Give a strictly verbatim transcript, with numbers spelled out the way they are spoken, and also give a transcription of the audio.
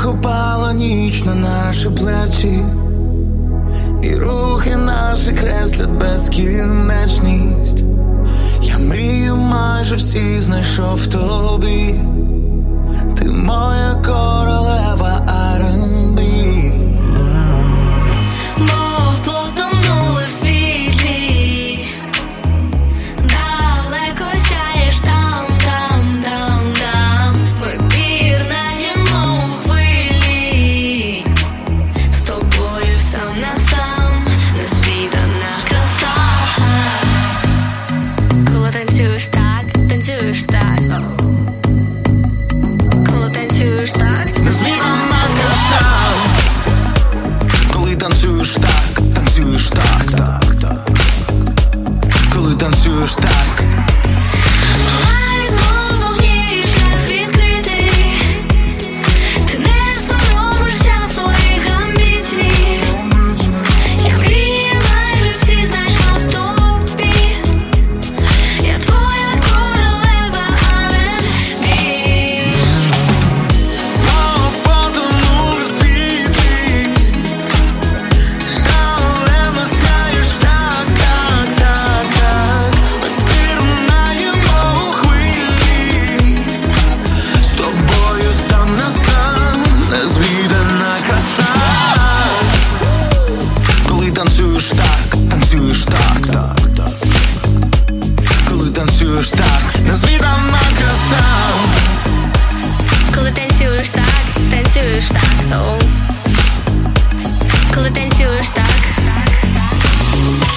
як упала ніч на наші плечі, і рухи наші креслять безкінечність. Я мрію майже всі знайшов в тобі. Ти моя королева ар енд бі. Мов потонули в світлі, далеко сяєш там, там, там, там. Ми пірнаємо у хвилі, з тобою сам на сам, незвідана краса. Коли танцюєш так, танцюєш так, коли танцюєш так, Незвідана краса. Коли танцюєш так, танцюєш так, так, так. Коли танцюєш так. Хай знову вогні шлях відкритий, ти не соромишся своїх амбіцій. Я мрії майже всі знайшла в тобі. Я твоя королева ар енд бі. Мов потонули в світлі, шалено сяєш так, так, так, так. Ми пірнаємо у хвилі, з тобою сам на сам, незвідана краса. Коли танцюєш так, танцюєш так, так, так. Коли танцюєш так, незвідана краса. Коли танцюєш так, танцюєш так, то коли танцюєш так.